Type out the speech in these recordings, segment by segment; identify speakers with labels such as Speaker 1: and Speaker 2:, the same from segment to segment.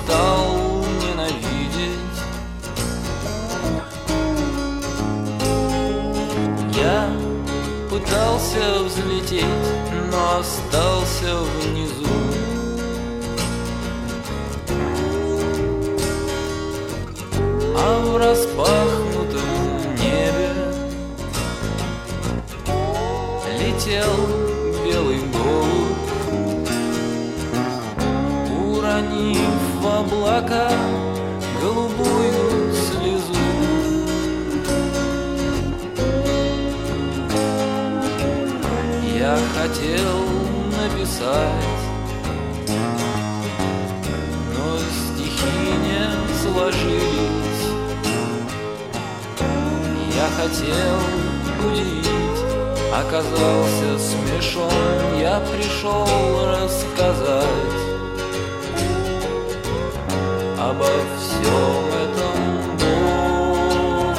Speaker 1: стал ненавидеть. Я пытался взлететь, но остался внизу. А в распахнутом небе летел белый голубь, уронив в облака голубую слезу. Я хотел написать, но стихи не сложились. Я хотел удивить, оказался смешон. Я пришел рассказать обо всем этом Богу,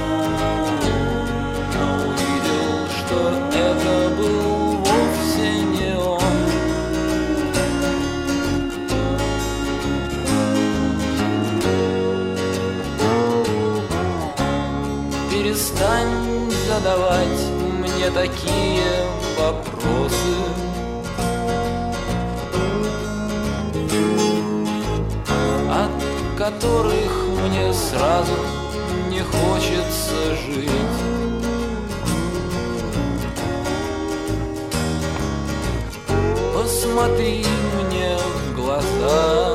Speaker 1: но увидел, что это был вовсе не он. Перестань задавать мне такие вопросы. От которых мне сразу не хочется жить. Посмотри мне в глаза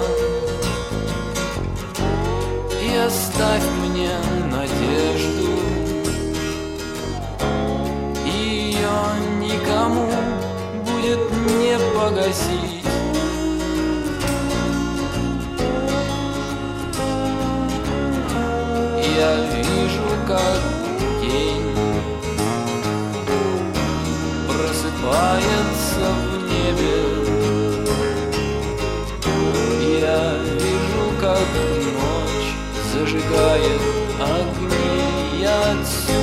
Speaker 1: и оставь мне надежду. Ее никому будет не погасить. Я вижу, как день просыпается в небе. Я вижу, как ночь зажигает огни. Я отсюда